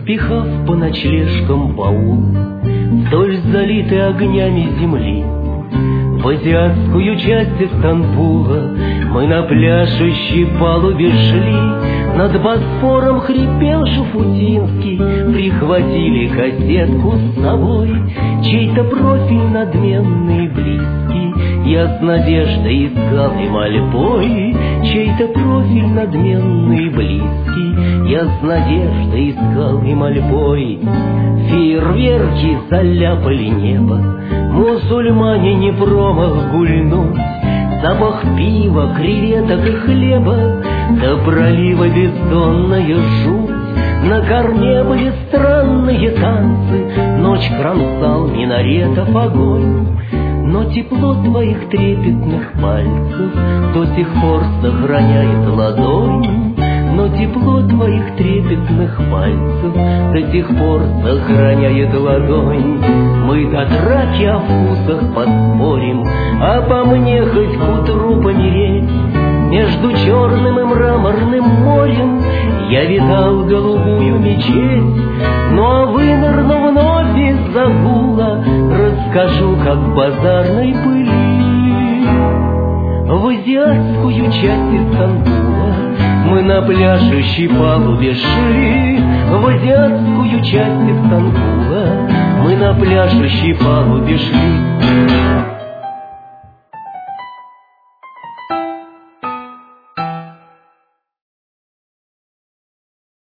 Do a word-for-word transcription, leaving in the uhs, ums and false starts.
распихав по ночлежкам баул вдоль залитой огнями земли. В азиатскую часть Стамбула мы на пляшущей палубе шли. Над Босфором хрипел Шуфутинский, прихватили кассетку с собой. Чей-то профиль надменный и близкий я с надеждой искал и мольбой. Чей-то профиль надменный и близкий я с надеждой искал и мольбой. Фейерверки заляпали небо, мусульмане не промах гульнуть. Запах пива, креветок и хлеба, до пролива бездонная жуть. На корме были странные танцы, ночь кромсал минаретов огонь. Но тепло твоих трепетных пальцев до сих пор сохраняет ладонь. Но тепло твоих трепетных пальцев до сих пор сохраняет ладонь. Мы до драки о вкусах поспорим, а по мне хоть к утру помереть. Между черным и мраморным морем я видал голубую мечеть. Ну а вынырну вновь из-за гула, расскажу, как в базарной пыли. В азиатскую часть Стамбула мы на пляшущей палубе шли. В азиатскую часть Стамбула мы на пляшущей палубе шли.